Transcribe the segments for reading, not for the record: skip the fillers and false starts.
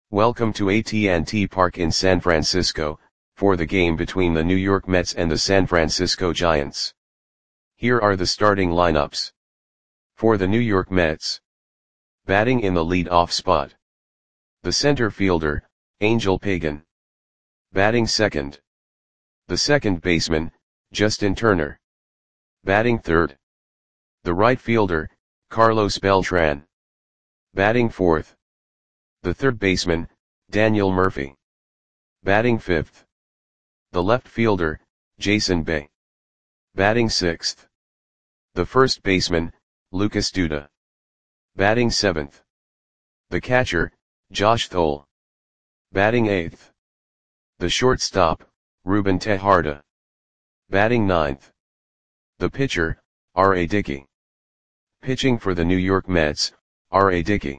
Welcome to AT&T Park in San Francisco, for the game between the New York Mets and the San Francisco Giants. Here are the starting lineups. For the New York Mets. Batting in the lead-off spot. The center fielder, Angel Pagan. Batting second. The second baseman, Justin Turner. Batting third. The right fielder, Carlos Beltran. Batting fourth. The third baseman, Daniel Murphy. Batting fifth. The left fielder, Jason Bay. Batting sixth. The first baseman, Lucas Duda. Batting seventh. The catcher, Josh Thole. Batting eighth. The shortstop, Ruben Tejada. Batting ninth. The pitcher, R.A. Dickey. Pitching for the New York Mets, R.A. Dickey.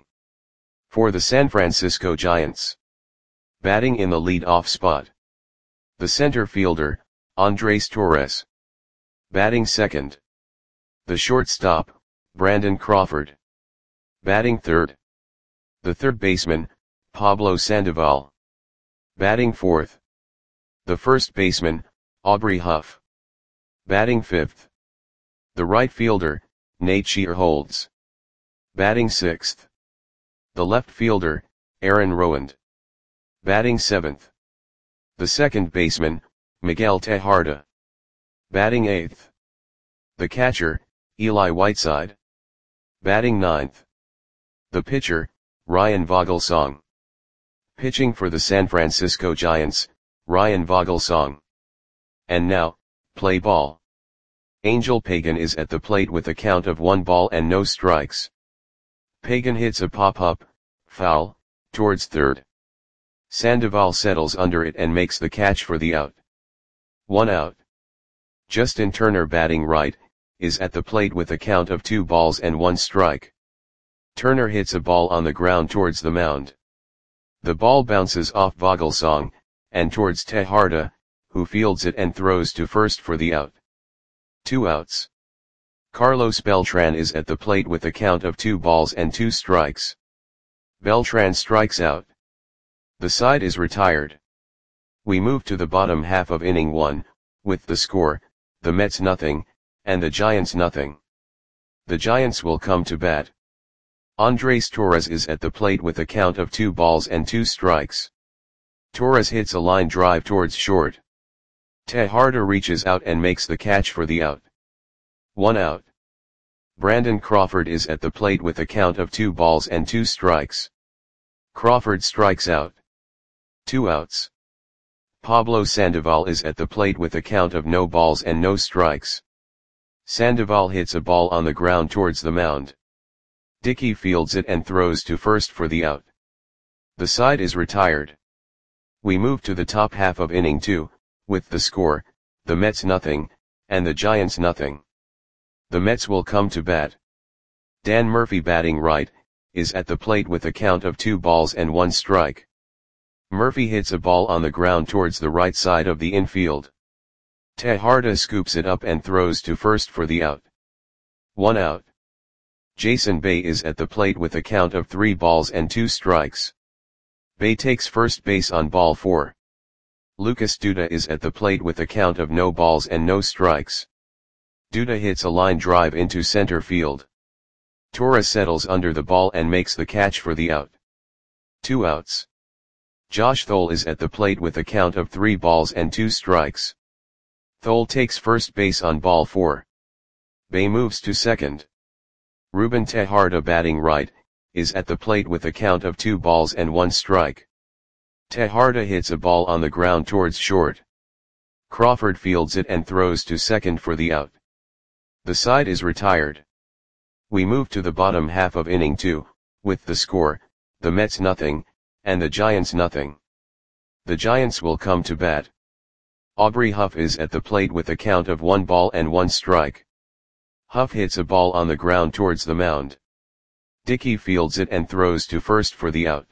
For the San Francisco Giants. Batting in the lead-off spot. The center fielder, Andres Torres. Batting second. The shortstop, Brandon Crawford. Batting third. The third baseman, Pablo Sandoval. Batting fourth. The first baseman, Aubrey Huff. Batting fifth. The right fielder, Nate Shearholtz. Batting sixth. The left fielder, Aaron Rowand. Batting seventh. The second baseman, Miguel Tejada. Batting eighth. The catcher, Eli Whiteside. Batting ninth. The pitcher, Ryan Vogelsong. Pitching for the San Francisco Giants, Ryan Vogelsong. And now, play ball. Angel Pagan is at the plate with a count of 1 ball and no strikes. Pagan hits a pop-up, foul, towards third. Sandoval settles under it and makes the catch for the out. 1 out. Justin Turner, batting right, is at the plate with a count of 2 balls and 1 strike. Turner hits a ball on the ground towards the mound. The ball bounces off Vogelsong, and towards Tejada, who fields it and throws to first for the out. 2 outs. Carlos Beltran is at the plate with a count of 2 balls and 2 strikes. Beltran strikes out. The side is retired. We move to the bottom half of inning 1, with the score, the Mets nothing, and the Giants nothing. The Giants will come to bat. Andres Torres is at the plate with a count of 2 balls and 2 strikes. Torres hits a line drive towards short. Tejada reaches out and makes the catch for the out. 1 out. Brandon Crawford is at the plate with a count of 2 balls and 2 strikes. Crawford strikes out. 2 outs. Pablo Sandoval is at the plate with a count of no balls and no strikes. Sandoval hits a ball on the ground towards the mound. Dickey fields it and throws to first for the out. The side is retired. We move to the top half of inning 2, with the score, the Mets nothing, and the Giants nothing. The Mets will come to bat. Dan Murphy, batting right, is at the plate with a count of 2 balls and 1 strike. Murphy hits a ball on the ground towards the right side of the infield. Tejada scoops it up and throws to first for the out. 1 out. Jason Bay is at the plate with a count of 3 balls and 2 strikes. Bay takes first base on ball 4. Lucas Duda is at the plate with a count of no balls and no strikes. Duda hits a line drive into center field. Torres settles under the ball and makes the catch for the out. 2 outs. Josh Thole is at the plate with a count of 3 balls and 2 strikes. Thole takes first base on ball 4. Bay moves to second. Ruben Tejada, batting right, is at the plate with a count of 2 balls and 1 strike. Tejada hits a ball on the ground towards short. Crawford fields it and throws to second for the out. The side is retired. We move to the bottom half of inning 2, with the score, the Mets nothing, and the Giants nothing. The Giants will come to bat. Aubrey Huff is at the plate with a count of 1 ball and 1 strike. Huff hits a ball on the ground towards the mound. Dickey fields it and throws to first for the out.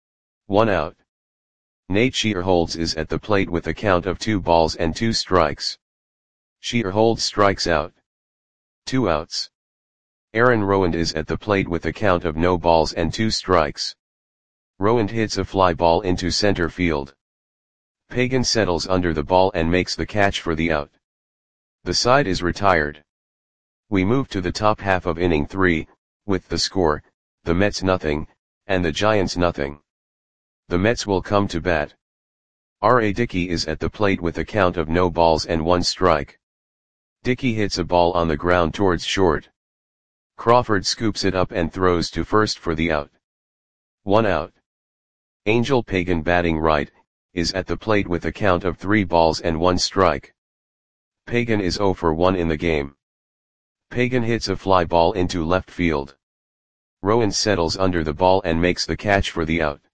1 out. Nate Shearholtz is at the plate with a count of 2 balls and 2 strikes. Shearholtz strikes out. 2 outs. Aaron Rowand is at the plate with a count of no balls and 2 strikes. Rowand hits a fly ball into center field. Pagan settles under the ball and makes the catch for the out. The side is retired. We move to the top half of inning 3, with the score, the Mets nothing, and the Giants nothing. The Mets will come to bat. R.A. Dickey is at the plate with a count of no balls and 1 strike. Dickey hits a ball on the ground towards short. Crawford scoops it up and throws to first for the out. 1 out. Angel Pagan, batting right, is at the plate with a count of 3 balls and 1 strike. Pagan is 0 for 1 in the game. Pagan hits a fly ball into left field. Rowand settles under the ball and makes the catch for the out.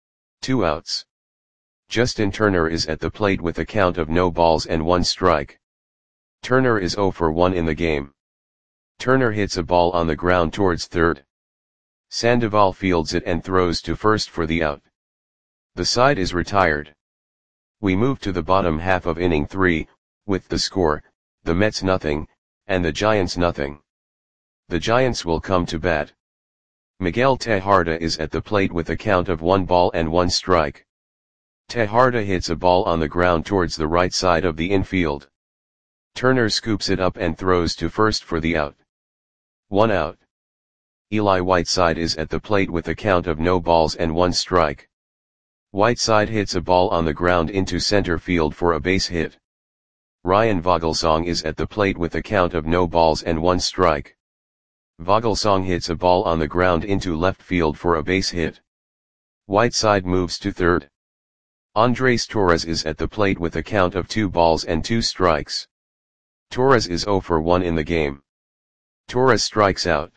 2 outs. Justin Turner is at the plate with a count of no balls and 1 strike. Turner is 0 for 1 in the game. Turner hits a ball on the ground towards third. Sandoval fields it and throws to first for the out. The side is retired. We move to the bottom half of inning 3, with the score, the Mets nothing, and the Giants nothing. The Giants will come to bat. Miguel Tejada is at the plate with a count of 1 ball and 1 strike. Tejada hits a ball on the ground towards the right side of the infield. Turner scoops it up and throws to first for the out. 1 out. Eli Whiteside is at the plate with a count of no balls and 1 strike. Whiteside hits a ball on the ground into center field for a base hit. Ryan Vogelsong is at the plate with a count of no balls and 1 strike. Vogelsong hits a ball on the ground into left field for a base hit. Whiteside moves to third. Andres Torres is at the plate with a count of 2 balls and 2 strikes. Torres is 0 for 1 in the game. Torres strikes out.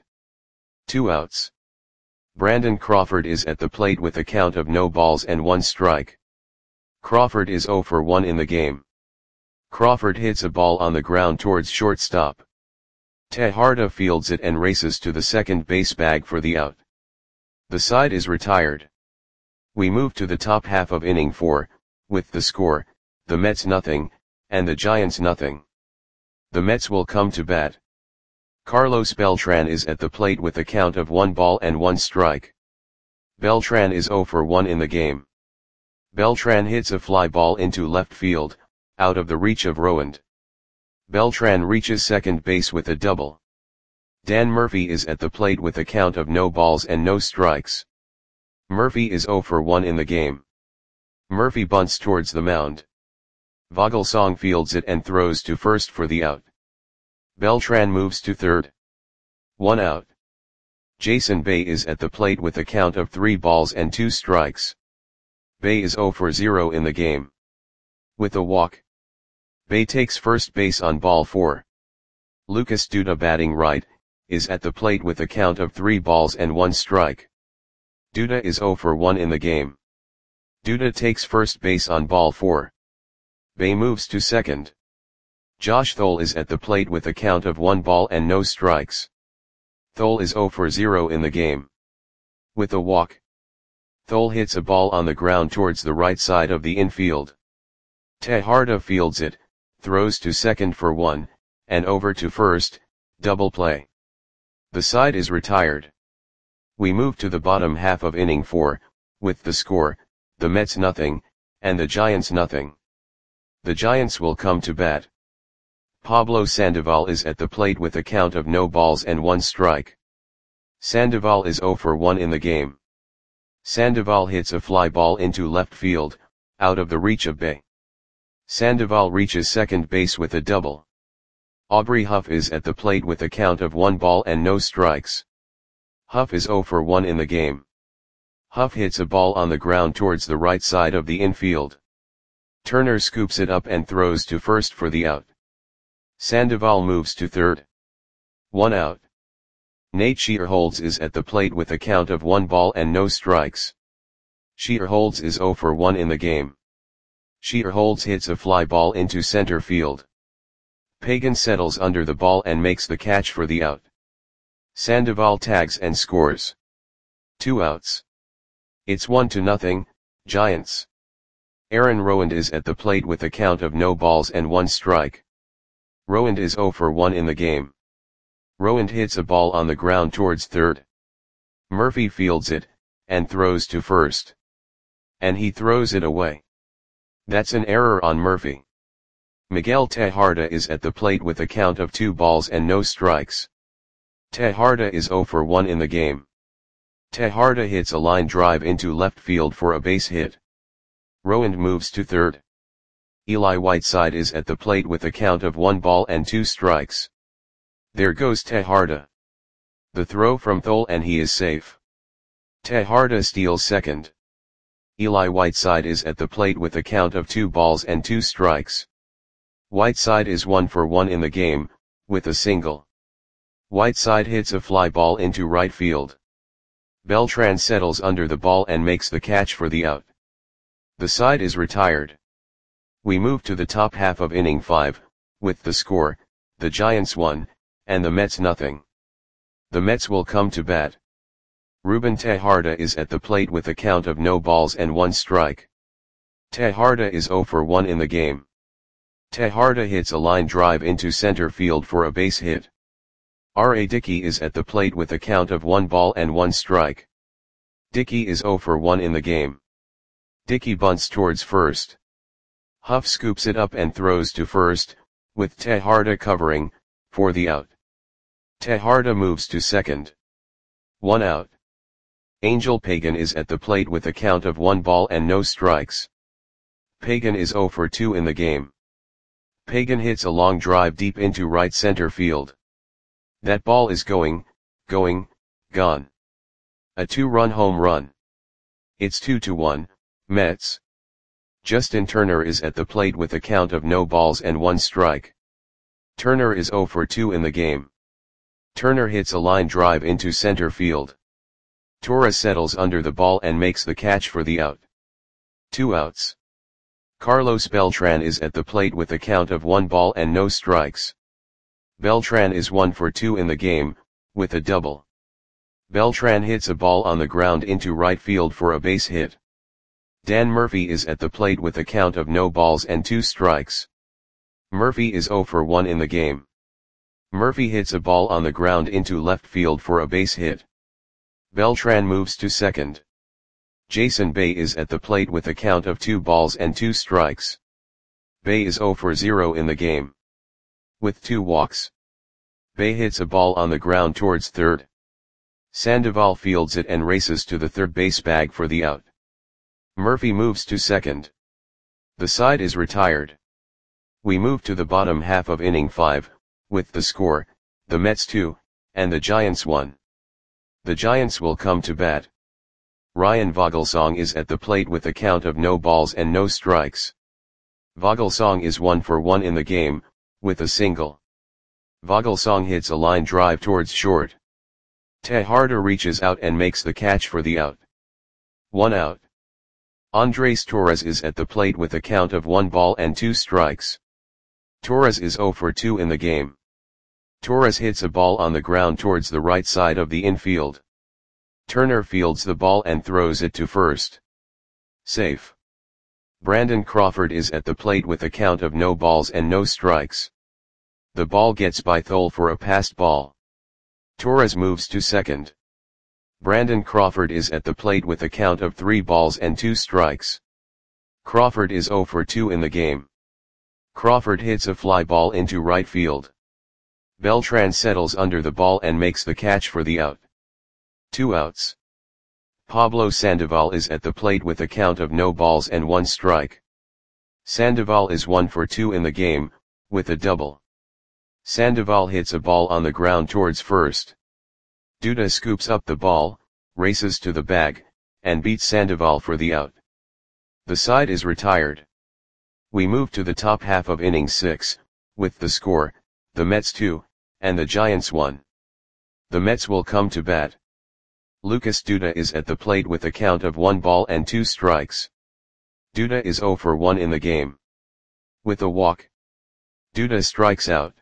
2 outs. Brandon Crawford is at the plate with a count of no balls and 1 strike. Crawford is 0 for 1 in the game. Crawford hits a ball on the ground towards shortstop. Tejada fields it and races to the second base bag for the out. The side is retired. We move to the top half of inning 4, with the score, the Mets nothing, and the Giants nothing. The Mets will come to bat. Carlos Beltran is at the plate with a count of 1 ball and 1 strike. Beltran is 0 for 1 in the game. Beltran hits a fly ball into left field, out of the reach of Rowand. Beltran reaches second base with a double. Dan Murphy is at the plate with a count of no balls and no strikes. Murphy is 0 for 1 in the game. Murphy bunts towards the mound. Vogelsong fields it and throws to first for the out. Beltran moves to third. 1 out. Jason Bay is at the plate with a count of 3 balls and 2 strikes. Bay is 0 for 0 in the game. With a walk, Bay takes first base on ball 4. Lucas Duda, batting right, is at the plate with a count of 3 balls and 1 strike. Duda is 0 for 1 in the game. Duda takes first base on ball 4. Bay moves to second. Josh Thole is at the plate with a count of 1 ball and no strikes. Thole is 0 for 0 in the game. With a walk, Thole hits a ball on the ground towards the right side of the infield. Tejada fields it, throws to second for 1, and over to first, double play. The side is retired. We move to the bottom half of inning 4, with the score, the Mets nothing, and the Giants nothing. The Giants will come to bat. Pablo Sandoval is at the plate with a count of no balls and 1 strike. Sandoval is 0 for 1 in the game. Sandoval hits a fly ball into left field, out of the reach of Bay. Sandoval reaches second base with a double. Aubrey Huff is at the plate with a count of 1 ball and no strikes. Huff is 0 for 1 in the game. Huff hits a ball on the ground towards the right side of the infield. Turner scoops it up and throws to first for the out. Sandoval moves to third. 1 out. Nate Shearholtz is at the plate with a count of 1 ball and no strikes. Shearholtz is 0 for 1 in the game. Shearholtz hits a fly ball into center field. Pagan settles under the ball and makes the catch for the out. Sandoval tags and scores. 2 outs. It's 1-0, Giants. Aaron Rowand is at the plate with a count of no balls and 1 strike. Rowand is 0 for 1 in the game. Rowand hits a ball on the ground towards third. Murphy fields it, and throws to first. And he throws it away. That's an error on Murphy. Miguel Tejada is at the plate with a count of 2 balls and no strikes. Tejada is 0 for 1 in the game. Tejada hits a line drive into left field for a base hit. Rowand moves to third. Eli Whiteside is at the plate with a count of 1 ball and 2 strikes. There goes Tejada. The throw from Thole and he is safe. Tejada steals second. Eli Whiteside is at the plate with a count of 2 balls and 2 strikes. Whiteside is 1 for 1 in the game, with a single. Whiteside hits a fly ball into right field. Beltran settles under the ball and makes the catch for the out. The side is retired. We move to the top half of inning 5, with the score, the Giants 1, and the Mets nothing. The Mets will come to bat. Ruben Tejada is at the plate with a count of no balls and 1 strike. Tejada is 0 for 1 in the game. Tejada hits a line drive into center field for a base hit. R.A. Dickey is at the plate with a count of 1 ball and 1 strike. Dickey is 0 for 1 in the game. Dickey bunts towards first. Huff scoops it up and throws to first, with Tejada covering, for the out. Tejada moves to second. 1 out. Angel Pagan is at the plate with a count of 1 ball and no strikes. Pagan is 0 for 2 in the game. Pagan hits a long drive deep into right center field. That ball is gone. A 2-run home run. It's 2-1, Mets. Justin Turner is at the plate with a count of no balls and 1 strike. Turner is 0 for 2 in the game. Turner hits a line drive into center field. Torres settles under the ball and makes the catch for the out. 2 outs. Carlos Beltran is at the plate with a count of 1 ball and no strikes. Beltran is 1 for 2 in the game, with a double. Beltran hits a ball on the ground into right field for a base hit. Dan Murphy is at the plate with a count of no balls and 2 strikes. Murphy is 0 for 1 in the game. Murphy hits a ball on the ground into left field for a base hit. Beltran moves to second. Jason Bay is at the plate with a count of 2 balls and 2 strikes. Bay is 0 for 0 in the game. With 2 walks. Bay hits a ball on the ground towards third. Sandoval fields it and races to the third base bag for the out. Murphy moves to second. The side is retired. We move to the bottom half of inning 5, with the score, the Mets 2, and the Giants 1. The Giants will come to bat. Ryan Vogelsong is at the plate with a count of no balls and no strikes. Vogelsong is 1 for 1 in the game, with a single. Vogelsong hits a line drive towards short. Tejada reaches out and makes the catch for the out. 1 out. Andres Torres is at the plate with a count of 1 ball and 2 strikes. Torres is 0 for 2 in the game. Torres hits a ball on the ground towards the right side of the infield. Turner fields the ball and throws it to first. Safe. Brandon Crawford is at the plate with a count of no balls and no strikes. The ball gets by Thole for a passed ball. Torres moves to second. Brandon Crawford is at the plate with a count of 3 balls and 2 strikes. Crawford is 0 for 2 in the game. Crawford hits a fly ball into right field. Beltran settles under the ball and makes the catch for the out. 2 outs. Pablo Sandoval is at the plate with a count of no balls and 1 strike. Sandoval is 1 for 2 in the game, with a double. Sandoval hits a ball on the ground towards first. Duda scoops up the ball, races to the bag, and beats Sandoval for the out. The side is retired. We move to the top half of inning 6, with the score, the Mets 2, and the Giants 1. The Mets will come to bat. Lucas Duda is at the plate with a count of 1 ball and 2 strikes. Duda is 0 for 1 in the game. With a walk. Duda strikes out.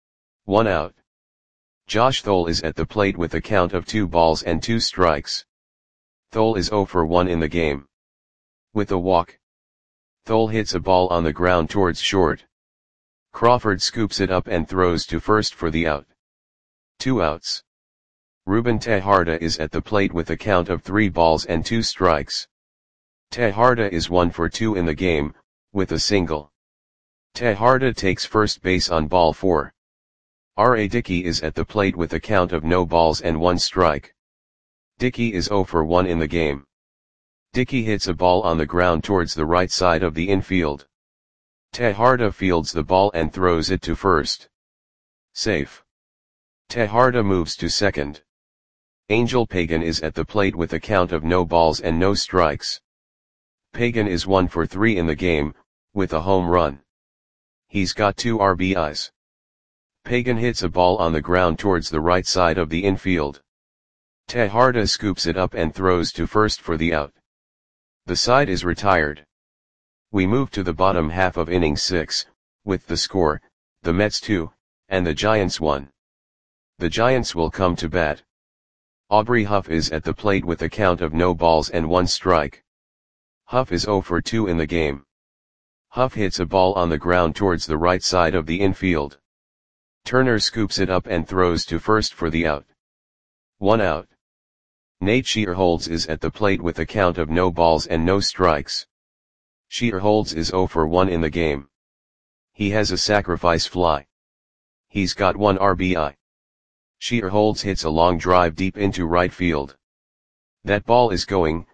1 out. Josh Thole is at the plate with a count of 2 balls and 2 strikes. Thole is 0 for 1 in the game. With a walk. Thole hits a ball on the ground towards short. Crawford scoops it up and throws to first for the out. 2 outs. Ruben Tejada is at the plate with a count of 3 balls and 2 strikes. Tejada is 1 for 2 in the game, with a single. Tejada takes first base on ball 4. R.A. Dickey is at the plate with a count of no balls and 1 strike. Dickey is 0 for 1 in the game. Dickey hits a ball on the ground towards the right side of the infield. Tejada fields the ball and throws it to first. Safe. Tejada moves to second. Angel Pagan is at the plate with a count of no balls and no strikes. Pagan is 1 for 3 in the game, with a home run. He's got 2 RBIs. Pagan hits a ball on the ground towards the right side of the infield. Tejada scoops it up and throws to first for the out. The side is retired. We move to the bottom half of inning 6, with the score, the Mets 2, and the Giants 1. The Giants will come to bat. Aubrey Huff is at the plate with a count of no balls and 1 strike. Huff is 0 for 2 in the game. Huff hits a ball on the ground towards the right side of the infield. Turner scoops it up and throws to first for the out. 1 out. Nate Shearholtz is at the plate with a count of no balls and no strikes. Shearholtz is 0 for 1 in the game. He has a sacrifice fly. He's got 1 RBI. Shearholtz hits a long drive deep into right field. That ball is gone.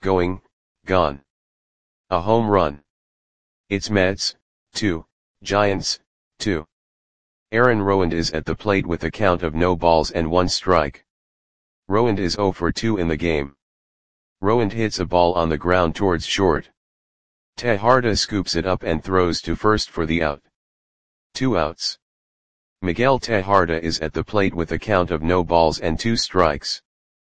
A home run. It's Mets, 2, Giants, 2. Aaron Rowand is at the plate with a count of no balls and 1 strike. Rowand is 0 for 2 in the game. Rowand hits a ball on the ground towards short. Tejada scoops it up and throws to first for the out. 2 outs. Miguel Tejada is at the plate with a count of no balls and 2 strikes.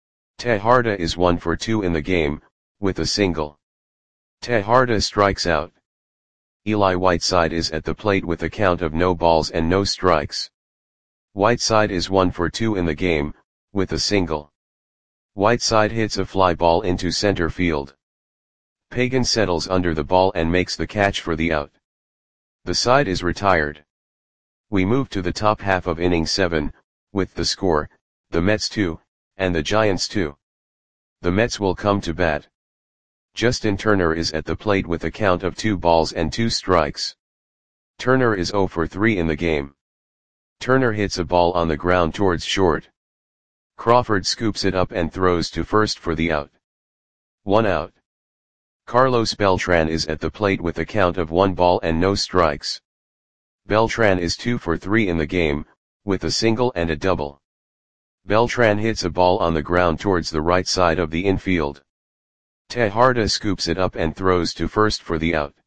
Tejada is 1 for 2 in the game, with a single. Tejada strikes out. Eli Whiteside is at the plate with a count of no balls and no strikes. Whiteside is 1 for 2 in the game, with a single. Whiteside hits a fly ball into center field. Pagan settles under the ball and makes the catch for the out. The side is retired. We move to the top half of inning 7, with the score, the Mets 2, and the Giants 2. The Mets will come to bat. Justin Turner is at the plate with a count of 2 balls and 2 strikes. Turner is 0 for 3 in the game. Turner hits a ball on the ground towards short. Crawford scoops it up and throws to first for the out. 1 out. Carlos Beltran is at the plate with a count of 1 ball and no strikes. Beltran is 2 for 3 in the game, with a single and a double. Beltran hits a ball on the ground towards the right side of the infield. Tejada scoops it up and throws to first for the out.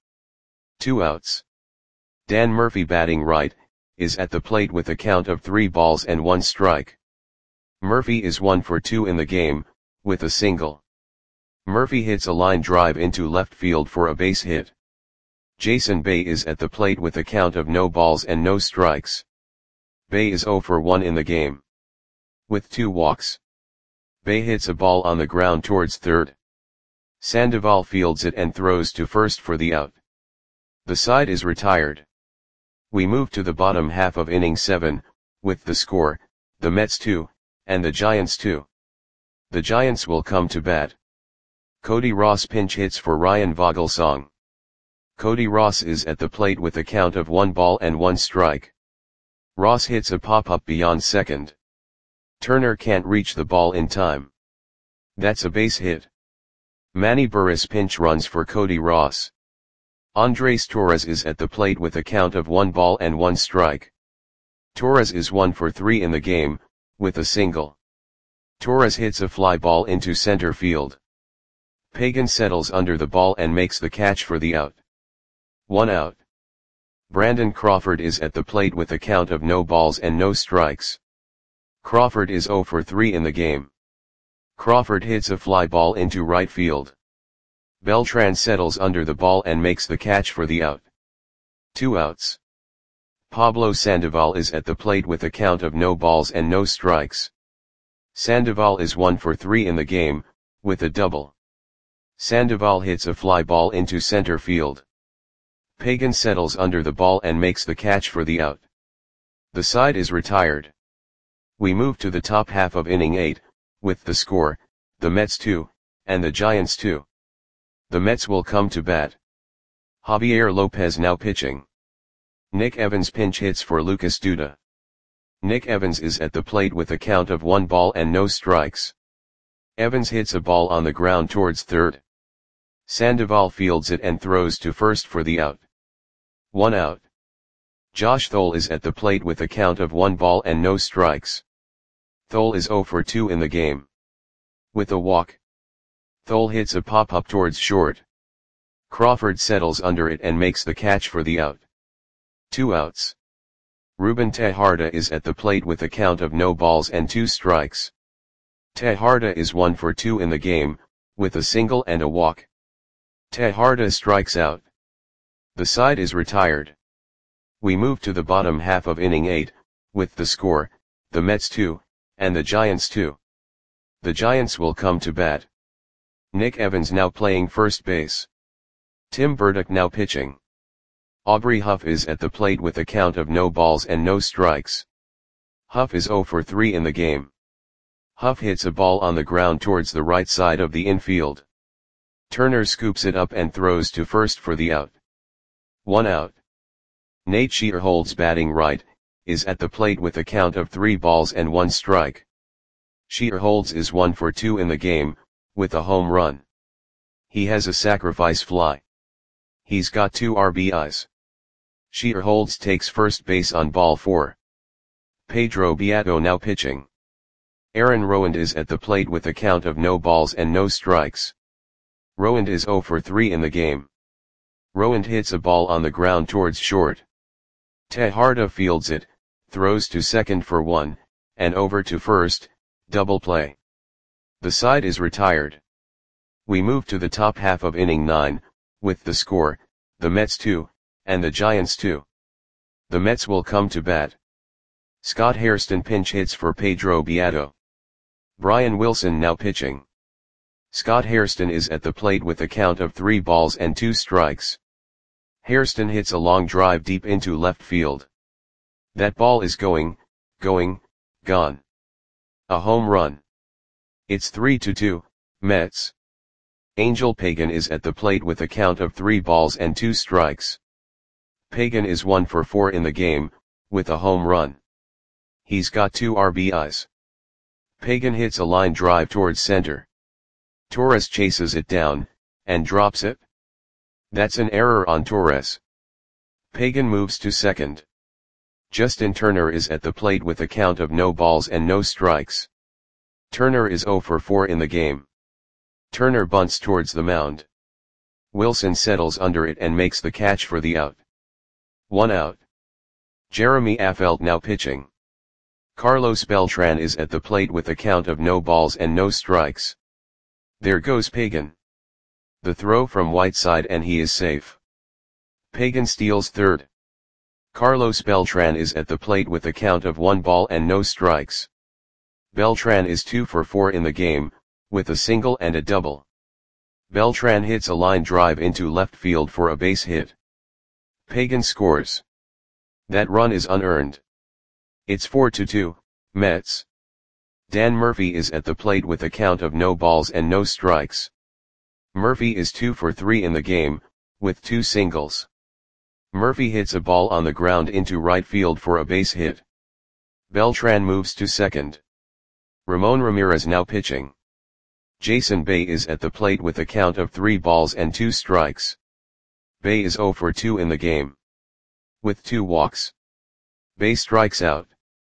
2 outs. Dan Murphy, batting right, is at the plate with a count of 3 balls and 1 strike. Murphy is 1 for 2 in the game, with a single. Murphy hits a line drive into left field for a base hit. Jason Bay is at the plate with a count of no balls and no strikes. Bay is 0 for 1 in the game. With 2 walks. Bay hits a ball on the ground towards third. Sandoval fields it and throws to first for the out. The side is retired. We move to the bottom half of inning 7, with the score, the Mets 2, and the Giants 2. The Giants will come to bat. Cody Ross pinch hits for Ryan Vogelsong. Cody Ross is at the plate with a count of 1 ball and 1 strike. Ross hits a pop-up beyond second. Turner can't reach the ball in time. That's a base hit. Manny Burris pinch runs for Cody Ross. Andres Torres is at the plate with a count of 1 ball and 1 strike. Torres is 1 for 3 in the game, with a single. Torres hits a fly ball into center field. Pagan settles under the ball and makes the catch for the out. 1 out. Brandon Crawford is at the plate with a count of no balls and no strikes. Crawford is 0 for 3 in the game. Crawford hits a fly ball into right field. Beltran settles under the ball and makes the catch for the out. 2 outs. Pablo Sandoval is at the plate with a count of no balls and no strikes. Sandoval is 1 for 3 in the game, with a double. Sandoval hits a fly ball into center field. Pagan settles under the ball and makes the catch for the out. The side is retired. We move to the top half of inning 8, with the score, the Mets 2, and the Giants 2. The Mets will come to bat. Javier Lopez now pitching. Nick Evans pinch hits for Lucas Duda. Nick Evans is at the plate with a count of 1 ball and no strikes. Evans hits a ball on the ground towards third. Sandoval fields it and throws to first for the out. 1 out. Josh Thole is at the plate with a count of 1 ball and no strikes. Thole is 0 for 2 in the game. With a walk. Thole hits a pop-up towards short. Crawford settles under it and makes the catch for the out. 2 outs. Ruben Tejada is at the plate with a count of no balls and 2 strikes. Tejada is 1 for 2 in the game, with a single and a walk. Tejada strikes out. The side is retired. We move to the bottom half of inning 8, with the score, the Mets 2, and the Giants 2. The Giants will come to bat. Nick Evans now playing first base. Tim Burdick now pitching. Aubrey Huff is at the plate with a count of no balls and no strikes. Huff is 0 for 3 in the game. Huff hits a ball on the ground towards the right side of the infield. Turner scoops it up and throws to first for the out. 1 out. Nate Shearholtz batting right, is at the plate with a count of 3 balls and 1 strike. Shearholtz is 1 for 2 in the game, with a home run. He has a sacrifice fly. He's got 2 RBIs. Shearholtz takes first base on ball 4. Pedro Beato now pitching. Aaron Rowand is at the plate with a count of no balls and no strikes. Rowand is 0 for 3 in the game. Rowand hits a ball on the ground towards short. Tejada fields it, throws to second for 1, and over to first, double play. The side is retired. We move to the top half of inning 9, with the score, the Mets 2, and the Giants 2. The Mets will come to bat. Scott Hairston pinch hits for Pedro Beato. Brian Wilson now pitching. Scott Hairston is at the plate with a count of 3 balls and 2 strikes. Hairston hits a long drive deep into left field. That ball is gone. A home run. It's 3-2, Mets. Angel Pagan is at the plate with a count of 3 balls and 2 strikes. Pagan is 1 for 4 in the game, with a home run. He's got 2 RBIs. Pagan hits a line drive towards center. Torres chases it down, and drops it. That's an error on Torres. Pagan moves to second. Justin Turner is at the plate with a count of no balls and no strikes. Turner is 0 for 4 in the game. Turner bunts towards the mound. Wilson settles under it and makes the catch for the out. 1 out. Jeremy Affeldt now pitching. Carlos Beltran is at the plate with a count of no balls and no strikes. There goes Pagan. The throw from Whiteside and he is safe. Pagan steals third. Carlos Beltran is at the plate with a count of 1 ball and no strikes. Beltran is 2 for 4 in the game, with a single and a double. Beltran hits a line drive into left field for a base hit. Pagan scores. That run is unearned. It's 4-2, Mets. Dan Murphy is at the plate with a count of no balls and no strikes. Murphy is 2 for 3 in the game, with 2 singles. Murphy hits a ball on the ground into right field for a base hit. Beltran moves to second. Ramon Ramirez now pitching. Jason Bay is at the plate with a count of 3 balls and 2 strikes. Bay is 0 for 2 in the game. With 2 walks. Bay strikes out.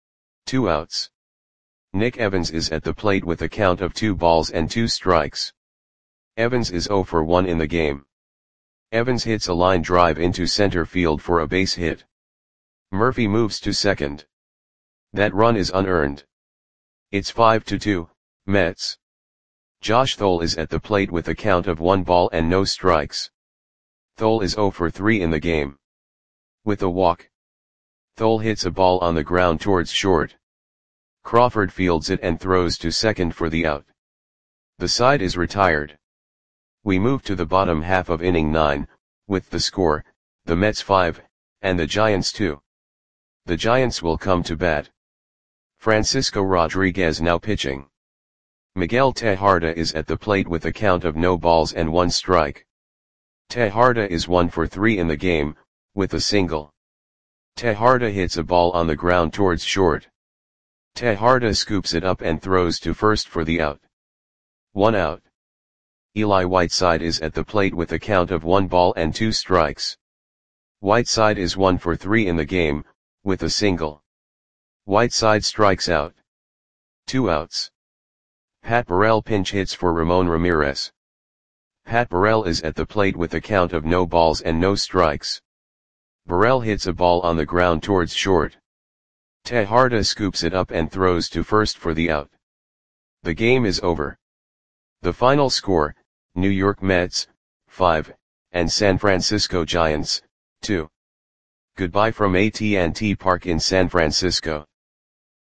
2 outs. Nick Evans is at the plate with a count of 2 balls and 2 strikes. Evans is 0 for 1 in the game. Evans hits a line drive into center field for a base hit. Murphy moves to second. That run is unearned. It's 5-2, Mets. Josh Thole is at the plate with a count of 1 ball and no strikes. Thole is 0 for 3 in the game. With a walk. Thole hits a ball on the ground towards short. Crawford fields it and throws to second for the out. The side is retired. We move to the bottom half of inning 9, with the score, the Mets 5, and the Giants 2. The Giants will come to bat. Francisco Rodriguez now pitching. Miguel Tejada is at the plate with a count of no balls and one strike. Tejada is 1 for 3 in the game, with a single. Tejada hits a ball on the ground towards short. Tejada scoops it up and throws to first for the out. 1 out. Eli Whiteside is at the plate with a count of 1 ball and 2 strikes. Whiteside is 1 for 3 in the game, with a single. Whiteside strikes out. 2 outs. Pat Burrell pinch hits for Ramon Ramirez. Pat Burrell is at the plate with a count of no balls and no strikes. Burrell hits a ball on the ground towards short. Tejada scoops it up and throws to first for the out. The game is over. The final score, New York Mets, 5, and San Francisco Giants, 2. Goodbye from AT&T Park in San Francisco.